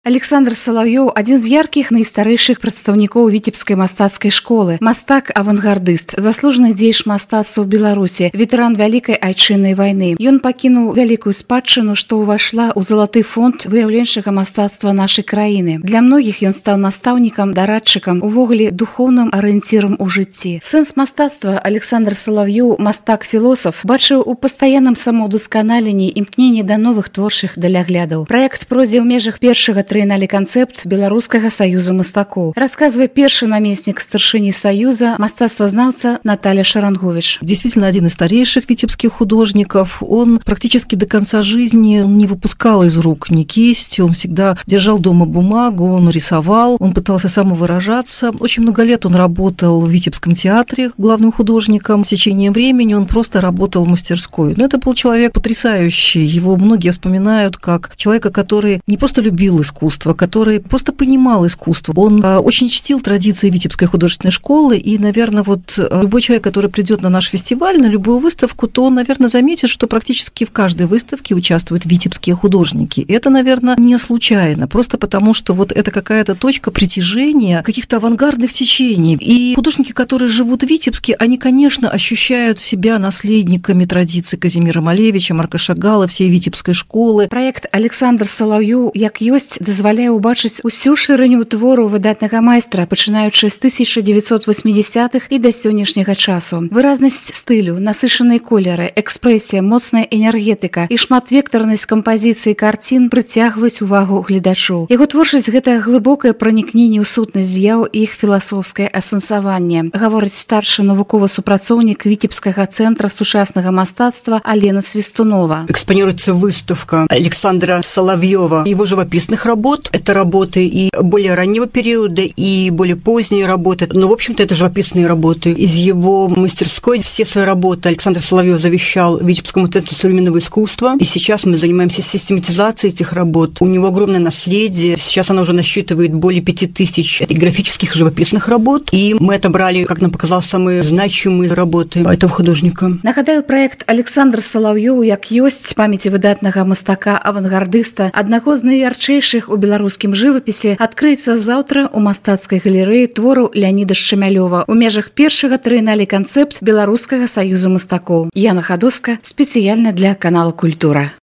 Александр Салаўёў – адзін з яркіх найстарэйшых прадстаўнікоў віцебскай мастацкай школы, мастак-авангардыст, заслужаны дзеяч мастацтва ў Беларусі, ветэран вялікай айчыннай вайны. Ён пакінуў вялікую спадчыну, што ўвайшла ў залаты фонд выяўленчага мастацтва нашай краіны. Для многіх ён стаў настаўнікам, дарадчыкам, увогуле духоўным арыенцірам у жыцці. Сэнс мастацтва Александр Салаўёў, мастак-філосаф, бачыў у пастаянным самаўдасканаленні, імкненні да новых творчых даляглядаў. Праект пройдзе ў межах першага трыеннале канцэпт Беларускага саюза мастакоў. Рассказывая першы намеснік старшыні саюза, мастацтвознаўца Наталья Шарангович. Действительно, один из старейших витебских художников. Он практически до конца жизни не выпускал из рук ни кисть, он всегда держал дома бумагу, он рисовал, он пытался самовыражаться. Очень много лет он работал в Витебском театре главным художником. С течением времени он просто работал в мастерской. Но это был человек потрясающий. Его многие вспоминают как человека, который не просто любил искусство, который просто понимал искусство. Он очень чтил традиции Витебской художественной школы, и, наверное, вот любой человек, который придет на наш фестиваль, на любую выставку, то он, наверное, заметит, что практически в каждой выставке участвуют витебские художники. И это, наверное, не случайно, просто потому что вот это какая-то точка притяжения каких-то авангардных течений. И художники, которые живут в Витебске, они, конечно, ощущают себя наследниками традиций Казимира Малевича, Марка Шагала, всей Витебской школы. Проект Александр Салаўёў, як ёсць, дазваляе ўбачыць усю шырыню твору выдатнага майстра, пачынаючы з 1980-х і да сённяшняга часу. Выразнасць стылю, насычаныя колеры, экспрэсія, моцная энергетыка і шматвектарнасць кампазіцыі карцін прыцягваюць увагу гледачоў. Яго творчасць – гэта глыбокае пранікненне ў сутнасць з'яў і іх філасофскае асэнсаванне, гаворыць старшы навуковы супрацоўнік Витебскага центра сучаснага мастацтва Алена Свистунова. Экспонируется выставка Александра Соловьева, его живописных работ. Это работы и более раннего периода, и более поздние работы. Но, в общем-то, это живописные работы. Из его мастерской все свои работы Александр Соловьев завещал Витебскому центру современного искусства. И сейчас мы занимаемся систематизацией этих работ. У него огромное наследие. Сейчас оно уже насчитывает более 5000 графических живописных работ. И мы отобрали, как нам показалось, самые значимые работы этого художника. Нагадаю, проект Александр Салаўёў, як ёсць, памяці выдатнага мастака-авангардыста, аднаго з найярчэйшых у беларускім жывапісе, адкрыецца заўтра ў мастацкай галерэі твораў Леаніда Шчамялёва ў межах першага трыеннале канцэпт Беларускага саюза мастакоў. Яна Хадоска спецыяльна для канала Культура.